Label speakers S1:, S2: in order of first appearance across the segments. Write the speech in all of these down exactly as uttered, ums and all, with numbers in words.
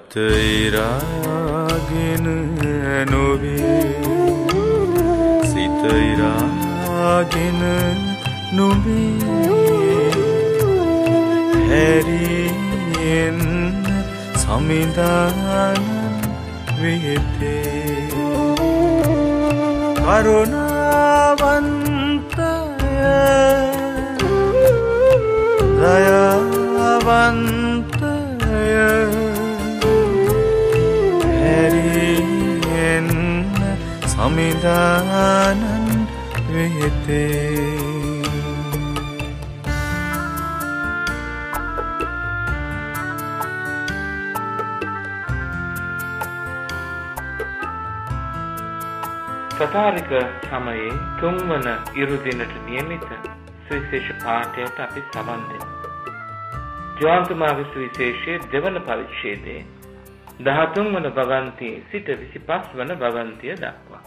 S1: සිත ඉරාගෙන නොවේ සිත ඉරාගෙන නොවේ හැරියෙන් සමිඳාන වෙතේ කරුණාවන්තය දයාවන්තය හැරියෙන් සමිධානන් වෙතේ
S2: සතාරික සමයේ තුන්වන ඉරුදිනට නියමිත සුවිශේෂ පාඨයට අපි සවන් දෙමු. ජෝන්තුමාගේ සුවිශේෂයේ දෙවන පරිච්ඡේදයේ දහතුන් වන භගන්තියේ සිට විසිපස් වන භගන්තිය දක්වා.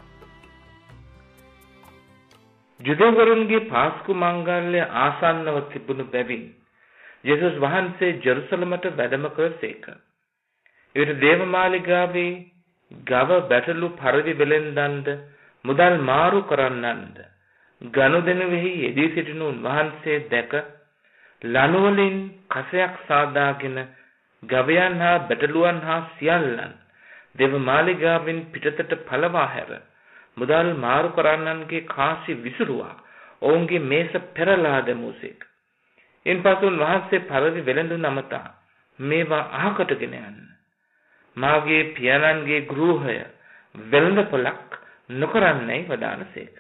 S2: ජුදෙවරුන්ගේ පාස්කු මංගල්‍ය ආසන්නව තිබුණු බැවින් යේසුස් වහන්සේ ජෙරුසලමට වැඩම කළසේක. එවිට දේවමාලිගාවේ ගව බැටළු පරිදි වෙලෙන්දන්ද මුදල් මාරු කරන්නන්ද ගනුදෙනුවෙහි යෙදී සිටින උන්වහන්සේ දැක ලනුවලින් කසයක් සාදාගෙන ගවයන් හා බැටළුවන් හා සියල්ලන් දේවමාලිගාවෙන් පිටතට පළවා හැර මුදල් මාරු කරන්නන්ගේ කාසි විසුරුවා ඔවුන්ගේ මේස පෙරලා දැමූසේක. ඉන්පසු උන්වහන්සේ පරිදි වෙළඳු නමතා මේවා අහකටගෙන යන්න මාගේ පියාණන්ගේ ගෘහය වෙළඳපොළක් නොකරන්නයි වදාළසේක.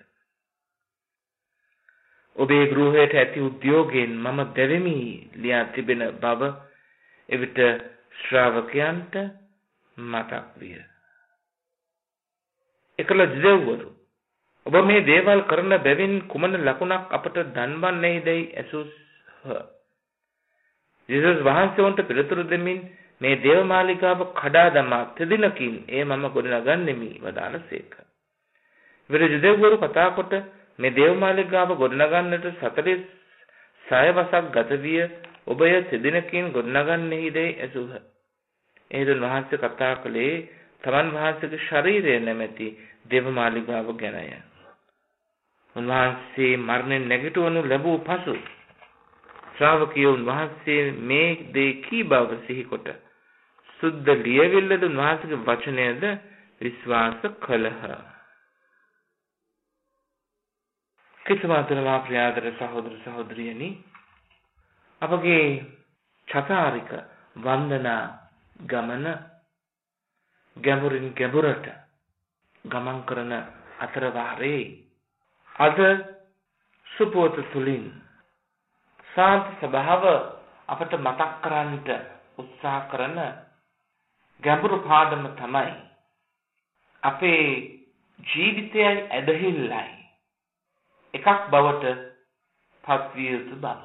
S2: ඔබේ ගෘහයට ඇති උද්‍යෝගයෙන් මම දෙවෙමි ලියා තිබෙන බව එවිට ශ්‍රාවකයන්ට මතක් විය. එකල ජෙව්වරු ඔබ මේ දේවල් කරන බැවින් කුමන ලකුණක් අපට දන්වන්නේදයි ඇසූහ. යේසුස් වහන්සේ උන්ට පිළිතුරු දෙමින් මේ දේවමාලිගාව කඩා දමා තෙදිනකින් ඒ මම ගොඩනගන්නෙමි වදාළසේක. විර ජුදෙව්වරු කතා කොට මේ දේවමාලිගාව ගොඩනගන්නට සතලිස් සය වසක් ගත විය ඔබය තෙදිනකින් ගොඩනගන්නේහිදයි ඇසූහ. එහෙත් වහන්සේ කතා කළේ තමන් වහන්සේගේ ශරීරය නැමැති දේවමාලිගාව ගැනය. උන්වහන්සේ මරණයෙන් නැගිටවනු ලැබූ පසු ශ්‍රාවකයෝ උන්වහන්සේ මේ දේ කී බව සිහි කොට සුද්ධ ලියවිල්ලද උන්වහන්සේගේ වචනයද විශ්වාස කළහ. කිතුමාතුලා ප්‍රියාදර සහෝදර සහෝදරියනි, අපගේ චතාරික වන්දනා ගමන ගැඹුරින් ගැඹුරට ගමන් කරන අතර වාරේ අද සුපෝත තුලින් සාන්ත ස්වභාව අපට මතක් කරන්නට උත්සාහ කරන ගැඹුරු පාඩම තමයි අපේ ජීවිතයයි ඇදහිල්ලයි එකක් බවට පත්විය යුතු බව.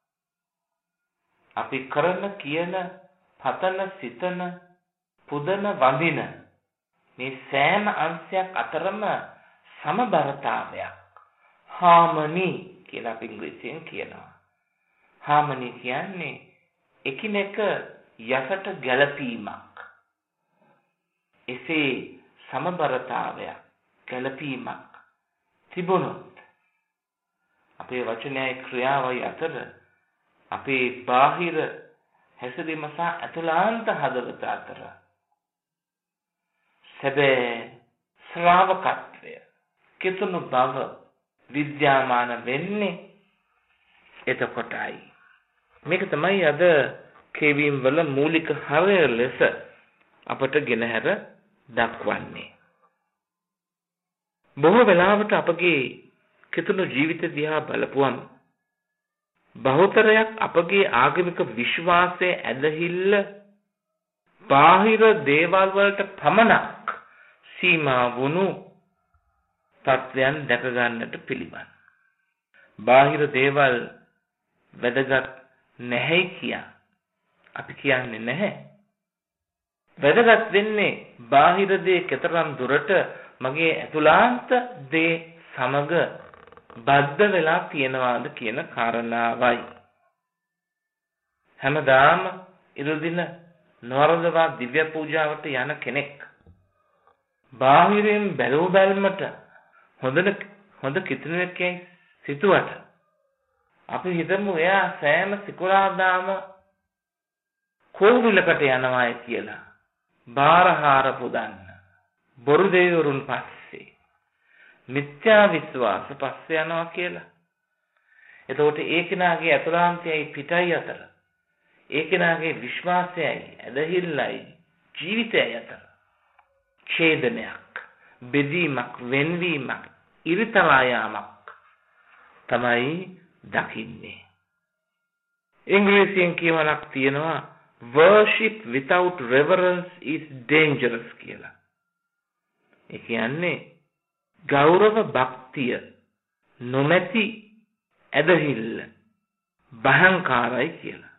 S2: අපි කරන කියන පතන සිතන පුදන වඳින මේ සෑම අංශයක් අතරම සමබරතාවයක් harmony කියලා අපි ඉංග්‍රීසියෙන් කියනවා. harmony කියන්නේ එකිනෙක යසට ගැළපීමක්. එසේ සමබරතාවයක් ගැළපීමක් තිබුණොත් අපේ වචනයයි ක්‍රියාවයි අතර අපේ බාහිර හැසිරීම සහ අතුලාන්ත හදවත අතර සැබෑ ශ්‍රාවකත්වය කිතුණු බව විද්‍යාමාන වෙන්නේ එතකොටයි. මේක තමයි අද කේවීම් වල මූලික හරය ලෙස අපට ගෙනහැර දක්වන්නේ. බොහෝ වෙලාවට අපගේ කිතුණු ජීවිත දිහා බලපුවම බහුතරයක් අපගේ ආගමික විශ්වාසයේ ඇදහිල්ල බාහිර දේවල් වලට පමණක් සීමා වුණු තත්වයන් දැක ගන්නට පිළිවන්. බාහිර දේවල් වැදගත් නැහැ කියා අපි කියන්නේ නැහැ. වැදගත් වෙන්නේ බාහිර දේ කතරම් දුරට මගේ ඇතුළාන්ත දේ සමග බද්ධ වෙලා තියෙනවාද කියන කාරණාවයි. හැමදාම ඉරුදින නොවරදවා දිව්‍ය පූජාවට යන කෙනෙක් බාහිරින් බැලූ බැල්මට හොඳ හොඳ කිතුණෙක් යයි සිතුවට අපි හිතමු එයා සෑම සිකුරාදාම කෝවිලකට යනවායි කියලා. බාරහාර පුදන්න. බොරු දෙවිවරුන් පස්සේ මිත්‍යා විශ්වාස පස්සේ යනවා කියලා. එතකොට ඒ කෙනාගේ අතුලාන්තයයි පිටයි අතර ඒ කෙනාගේ විශ්වාසයයි ඇදහිල්ලයි ජීවිතයයි අතර ඡේදනයක්, බෙදීමක්, වෙන්වීමක්, ඉරිතලා යාමක් තමයි දකින්නේ. ඉංග්‍රීසියෙන් කියවනක් තියෙනවා worship without reverence is dangerous කියලා. ඒ කියන්නේ ගෞරව භක්තිය නොමැති ඇදහිල්ල භයංකාරයි කියලා.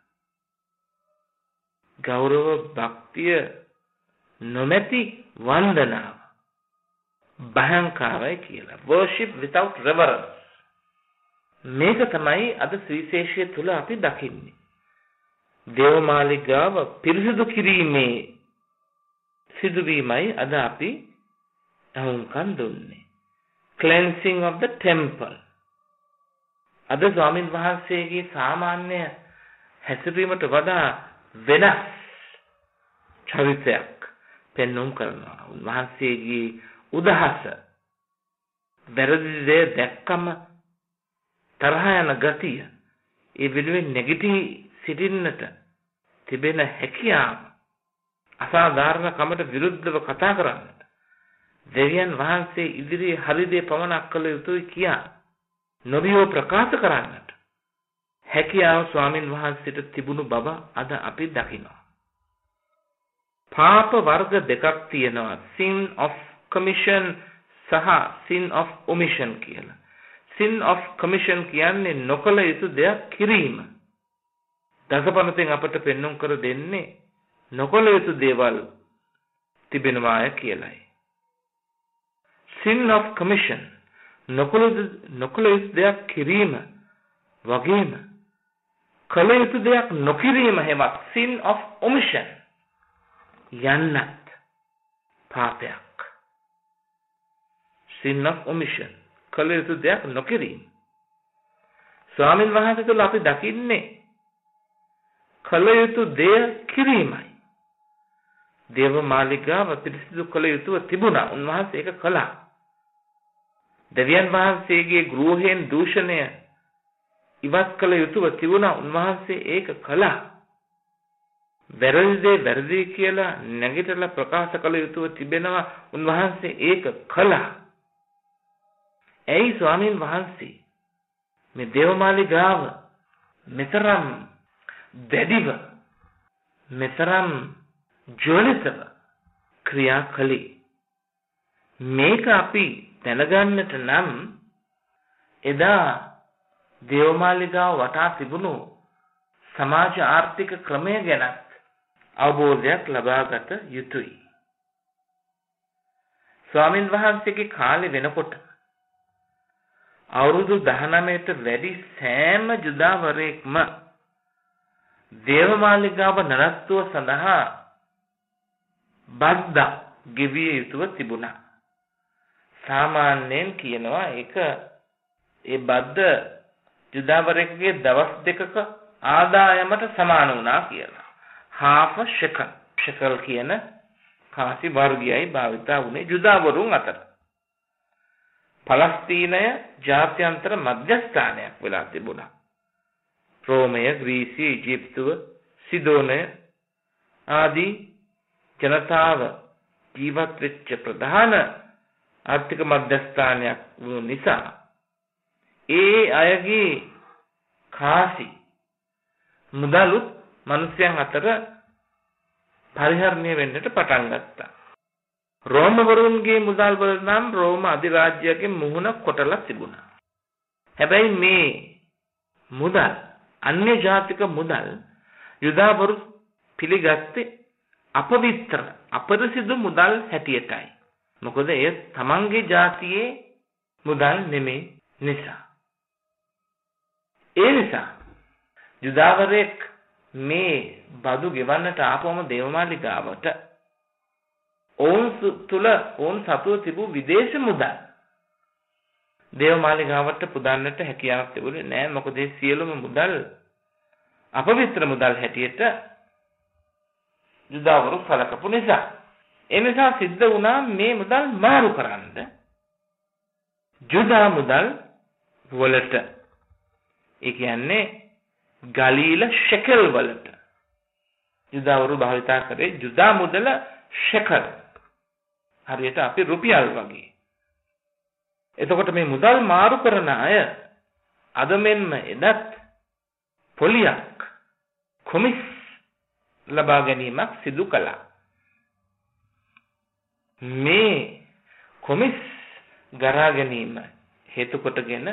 S2: ගෞරව භක්තිය නොමැති වන්දනාව භයංකාරයි කියලා. worship without reverence. මේක තමයි අද සුවිශේෂය තුල අපි දකින්නේ. දේවමාලිගාව පිරිසිදු කිරීමේ සිදුවීමයි අද අපි අහුම්කම් දුන්නේ. cleansing of the temple. අද ස්වාමීන් වහන්සේගේ සාමාන්‍ය හැසිරීමට වඩා වෙනස් චරිතයක් පෙන්වුම් කරනවා. උන්වහන්සේගේ උදහස වැරදි දේ දැක්කම තරහ යන ගතිය, ඒ වෙනුවෙන් නැගිටී සිටින්නට තිබෙන හැකියාව, අසාධාරණ කමට විරුද්ධව කතා කරන්නට, දෙවියන් වහන්සේ ඉදිරියේ හරි දේ පමණක් කළ යුතුයි කියා නොබියෝ ප්‍රකාශ කරන්නට හැකියාව ස්වාමින් වහන්සේට තිබුණු බව අද අපි දකිනවා. පාප වර්ග දෙකක් තියෙනවා. sin of commission සහ sin of omission කියලා. sin of commission කියන්නේ නොකළ යුතු දෙයක් කිරීම. දසපනතෙන් අපට පෙන්වුම් කර දෙන්නේ නොකළ යුතු දේවල් තිබෙනවාය කියලයි. sin of commission නොකළ නොකළ යුතු දෙයක් කිරීම වගේම කළ යුතු දෙයක් නොකිරීම හැමත් sin of omission යන්නත් පාපයක්. sin of omission කළ යුතු දෙයක් නොකිරීම. ස්වාමීන් වහන්සේ තුළ අපි දකින්නේ කළ යුතු දෙය කිරීමයි. දේවමාලිගාව පිරිසිදු කළ යුතුව තිබුණා. උන්වහන්සේ ඒක කළා. දෙවියන් වහන්සේගේ ගෘහයෙන් දූෂණය ඉවත් කළ යුතුව තිබුණා. උන්වහන්සේ ඒක කළා. වැරදි දේ වැරදි කියලා නැගිටලා ප්‍රකාශ කළ යුතුව තිබෙනවා. උන්වහන්සේ ඒක කළා. ඇයි ස්වාමීන් වහන්සේ මේ දේවමාලිගාව මෙතරම් දැඩිව මෙතරම් ජවනිතව ක්‍රියා කළේ? මේක අපි දැනගන්නට නම් එදා දේවමාලිගාව වටා තිබුණු සමාජ ආර්ථික ක්‍රමය ගැන අවබෝධයක් ලබාගත යුතුයි. ස්වාමින් වහන්සේගේ කාලේ වෙනකොට අවුරුදු දහනවයට වැඩි සෑම ජුදාවරයෙක්ම දේවමාලිගාව නරත්තුව සඳහා බද්දා ගෙවිය යුතුව තිබුණා. සාමාන්‍යයෙන් කියනවා ඒක ඒ බද්ද ජුදාවරයෙකුගේ දවස් දෙකක ආදායමට සමාන වුණා කියලා. half a shekel shekel කියන කාසි වර්ගයයි භාවිතා වුණේ ජුදාවරුන් අතර. පලස්තීනය ජාත්‍යන්තර මධ්‍යස්ථානයක් වෙලා තිබුණා. රෝමය, ග්‍රීසිය, ඊජිප්තුව, සිදෝනය ආදී ජනතාව ජීවත් වෙච්ච ප්‍රධාන ආර්ථික මධ්‍යස්ථානයක් වූ නිසා ඒ අයගේ කාසි මුදලුත් මිනිස්යන් අතර පරිහරණය වෙන්නට පටන් ගත්තා. රෝමවරුන්ගේ මුදල් වල නම් රෝම අධිරාජ්‍යයේ මුහුණ කොටලා තිබුණා. හැබැයි මේ මුදල් අන්‍ය ජාතික මුදල් යුදාවරු පිළිගත්තේ අපවිත්‍ර අපරිසිදු මුදල් හැටියටයි. මොකද එය තමන්ගේ ජාතියේ මුදල් නෙමෙයි නිසා. ඒ නිසා යුදාවරෙක් මේ බදු ගෙවන්නට ආපුවම දේවමාලිගාවට ඔවුන් තුල ඔවුන් සතුව තිබූ විදේශ මුදල් දේවමාලිගාවට පුදන්නට හැකියාවක් තිබුණේ නැහැ. මොකද මේ සියලුම මුදල් අපවිත්‍ර මුදල් හැටියට යුදාවරු සලකපු නිසා. ඒ නිසා සිද්ධ වුණා මේ මුදල් මාරු කරන්න යුදා මුදල් වලට. ඒ කියන්නේ ගලීල ෂෙකල් වලට යුදාවරු භාවිතා කරේ යුදා මුදල ෂෙකල්. හරියට අපි රුපියල් වගේ. එතකොට මේ මුදල් මාරු කරන අය අද මෙන්ම එදත් පොලියක් කොමිස් ලබා ගැනීමක් සිදු කළා. මේ කොමිස් ගරා ගැනීම හේතු කොටගෙන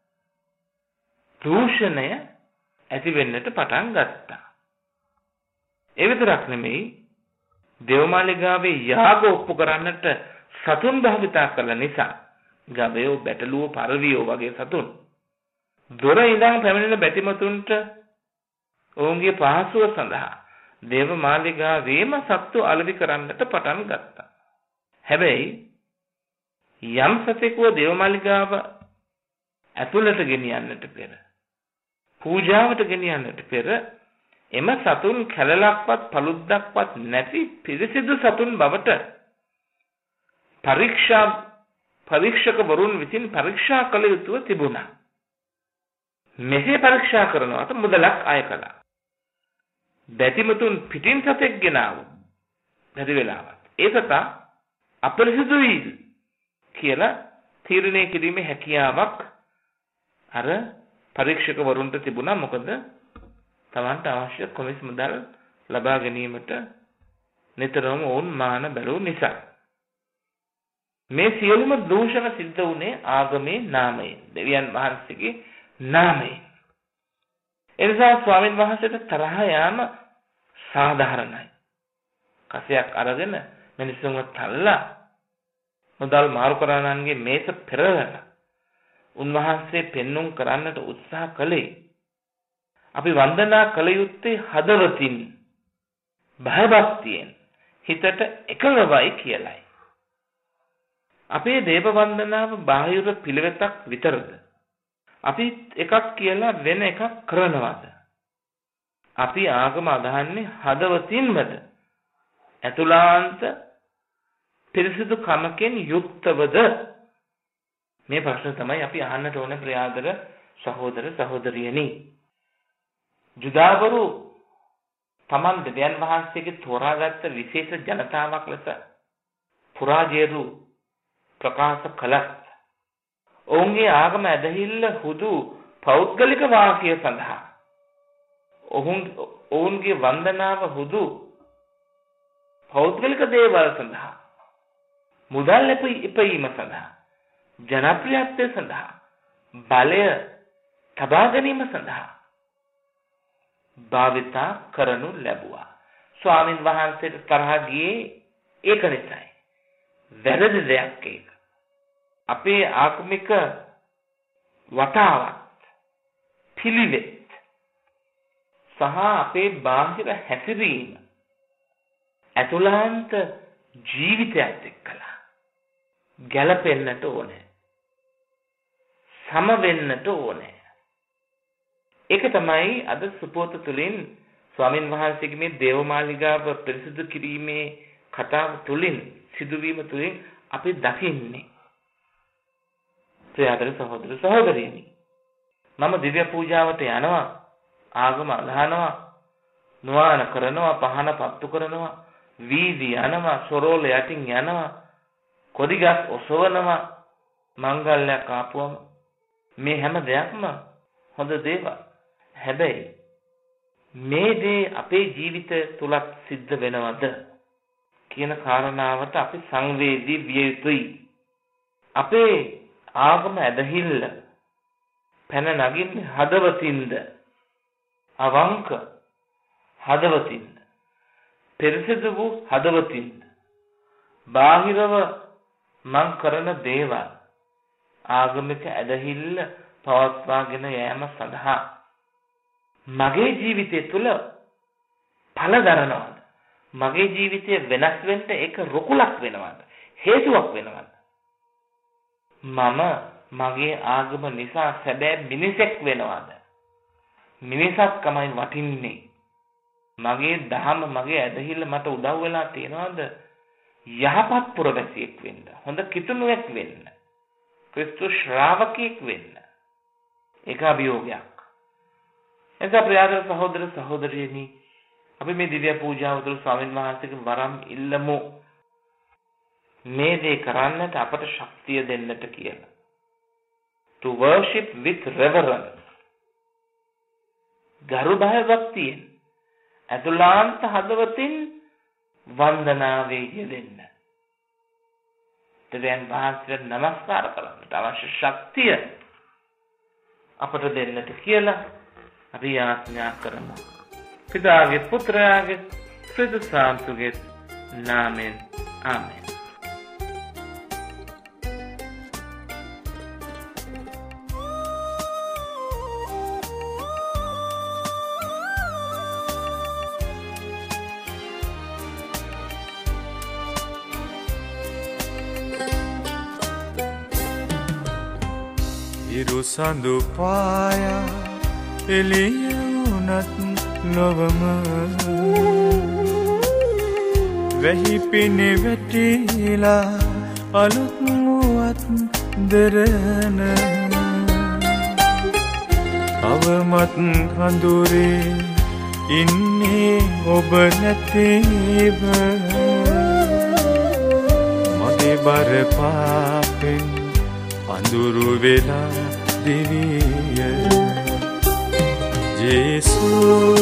S2: දූෂණය ඇති වෙන්නට පටන් ගත්තා. ඒ විතරක් නෙමෙයි දේවමාලිගාවේ යාග ඔප්පු කරන්නට සතුන් භාවිතා කළ නිසා ගවයෝ බැටළුවෝ පරවියෝ වගේ සතුන් දොර ඉඳන් පැමිණෙන බැතිමතුන්ට ඔවුන්ගේ පහසුව සඳහා දේවමාලිගාවේම සත්තු අලෙවි කරන්නට පටන් ගත්තා. හැබැයි යම් සතෙකුව දේවමාලිගාව ඇතුළට ගෙනියන්නට පෙර පූජාවට ගෙනියන්නට පෙර එම සතුන් කැලලක්වත් පළුද්දක්වත් නැති පිරිසිදු සතුන් බවට පරීක්ෂා පරීක්ෂකවරුන් විසින් පරීක්ෂා කළ යුතුව තිබුණා. මෙසේ පරීක්ෂා කරනවට මුදලක් අය කළා. බැතිමතුන් පිටින් සතෙක් ගෙනාවු බැරි වෙලාවත් ඒ සතා අපරිසිදුයි කියලා තීරණය කිරීමේ හැකියාවක් අර පරීක්ෂකවරුන්ට තිබුණා. මොකද තමන්ට අවශ්‍ය කොමිස් මුදල් ලබා ගැනීමට නිතරම වුන් මාන බැලූ නිසා. මේ සියලුම දූෂණ සිද්ධ වුණේ ආගමේ නාමයෙන්, දෙවියන් වහන්සේගේ නාමයෙන්. එනිසා ස්වාමීන් වහන්සේට තරහ යාම සාධාරණයි. කසයක් අරගෙන මිනිස්සුන්ව තල්ලා මුදල් මාරු කරනන්ගේ මේස පෙරලලා උන්වහන්සේ පෙන්눔 කරන්නට උත්සාහ කළේ අපි වන්දනා කළ යුත්තේ හදවතින් භයභක්තියෙන් හිතට එකඟවයි කියලයි. අපේ දේව වන්දනාව බාහිර පිළිවෙතක් විතරද? අපි එකක් කියලා වෙන එකක් කරනවද? අපි ආගම අදහන්නේ හදවතින්මද? අතුලාන්ත පිරිසිදු කමකින් යුක්තවද? මේ ප්‍රශ්න තමයි අපි අහන්නට ඕනේ ප්‍රියාදර සහෝදර සහෝදරියනි. ජුදාවරු තමන් දෙවියන් වහන්සේගේ තෝරාගත්ත විශේෂ ජනතාවක් ලෙස පුරාජේරු ප්‍රකාශ කළත් ඔවුන්ගේ ආගම ඇදහිල්ල හුදු පෞද්ගලික වාසිය සඳහා ඔවුන් ඔවුන්ගේ වන්දනාව හුදු පෞද්ගලික දේවල් සඳහා මුදල් ඉපයීම සඳහා ජනප්‍රියත්වය සඳහා බලය තබා ගැනීම සඳහා භාවිතා කරනු ලැබුවා. ස්වාමින් වහන්සේට තරහ ගියේ ඒක නිසායි. වැරදි දෙයක් ඒක. අපේ ආගමික වතාවත් පිළිවෙත් සහ අපේ බාහිර හැසිරීම අතුලාන්ත ජීවිතයත් එක්කලා ගැලපෙන්නට ඕනේ. සම වෙන්නට ඕනේ. ඒක තමයි අද සුපෝත තුලින් ස්වාමින් වහන්සේගේ මේ දේවමාලිගාව පිරිසිදු කිරීමේ කතාව තුලින් සිදුවීම තුලින් අපි දකින්නේ. ප්‍රියතර සහෝදර සහෝදරියනි, මම දිව්‍ය පූජාවට යනවා, ආගම අදහනවා, නුවාන කරනවා, පහන පත්තු කරනවා, වීදි යනවා, සොරෝල යටින් යනවා, කොඩිගස් ඔසවනවා, මංගල්‍යයක් ආපුවම මේ හැම දෙයක්ම හොඳ දේවල්. හැබැයි මේ දේ අපේ ජීවිතය තුලත් සිද්ධ වෙනවද කියන කාරණාවට අපි සංවේදී විය යුතුයි. අපේ ආගම ඇදහිල්ල පැන නගින්නේ හදවතින්ද? අවංක හදවතින්ද? පිරිසිදු වූ හදවතින්ද? බාහිරව මං කරන දේවල් ආගමික ඇදහිල්ල පවත්වාගෙන යෑම සඳහා මගේ ජීවිතය තුළ ඵල දරනවද? මගේ ජීවිතය වෙනස් වෙන්න ඒක රුකුලක් වෙනවද? හේතුවක් වෙනවද? මම මගේ ආගම නිසා සැබෑ මිනිසෙක් වෙනවද? මිනිසක්කමයි වටින්නේ. මගේ දහම මගේ ඇදහිල්ල මට උදව් වෙලා තියනවද? යහපත් පුරවැසියෙක් වෙන්න, හොඳ කිතුණුවෙක් වෙන්න, ක්‍රිස්තු ශ්‍රාවකයෙක් වෙන්න. ඒක අභියෝගයක්. එතකොට ප්‍රියාදර සහෝදර සහෝදරියනි, අපි මේ දිව්‍ය පූජාව තුළ ස්වාමීන් වහන්සේගේ වරම් ඉල්ලමු. මේ දේ කරන්නට අපට ශක්තිය දෙන්නට කියලා. To worship with reverence. ගරු භය භක්තියෙන් අතුලාන්ත හදවතින් වන්දනාවේ යෙදෙන්න. දෙවියන් වහන්සේට නමස්කාර කරන්නට අවශ්‍ය ශක්තිය අපට දෙන්නට කියලා අපි යාඥා කරමු. පිතාගේ පුත්‍රයාගේ ක්‍රිස්තුස්ගේ නාමයෙන් ආමෙන්.
S1: ඉරු සඳු පායා එළිය වුණත් නොවම වැහි පිණි වැටිලා අලුත් වුවත් දෙරණ අවමත් හඳුරේ ඉන්නේ ඔබ නැතිව මගේ බර පාපෙන් අඳුරු වෙලා දිවිය ජේසු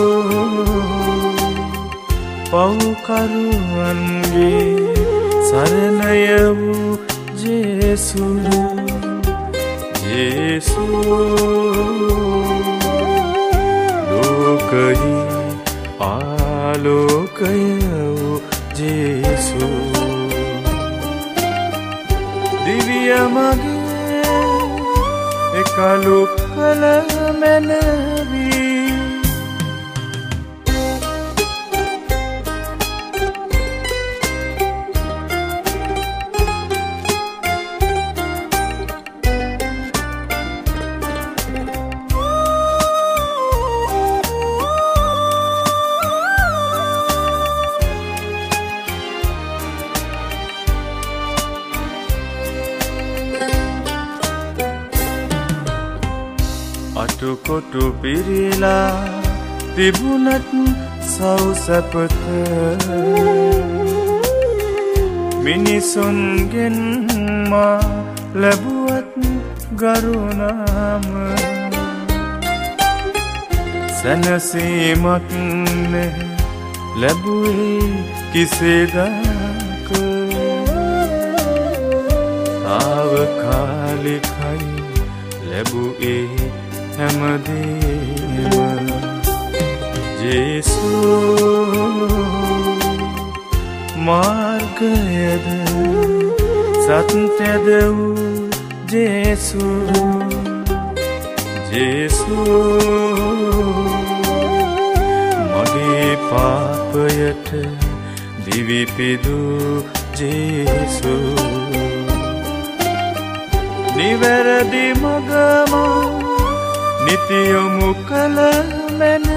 S1: පව්කරුවන්ගේ සරණය වූ ජේසු ජේසු ලෝකෙහි ආලෝකය වූ ජේසු දිව්‍ය මගේ එකලු කල මැනවී අටුකොටු පිරිලා තිබුණත් සෞසපත මිනිසුන්ගෙන් මා ලැබුවත් ගරුනාම සැනසීමක් නැහැ ලැබුවේ කිසිදාක තාවකාලිකයි ලැබුවේ හැමදේම ජේසු මාර්ගයද සත්‍යද වූ ජේසු ජේසු මගේ පාපයට දිවිපිදු ජේසු නිවැරදි මගම නිතියොමු කළ මැන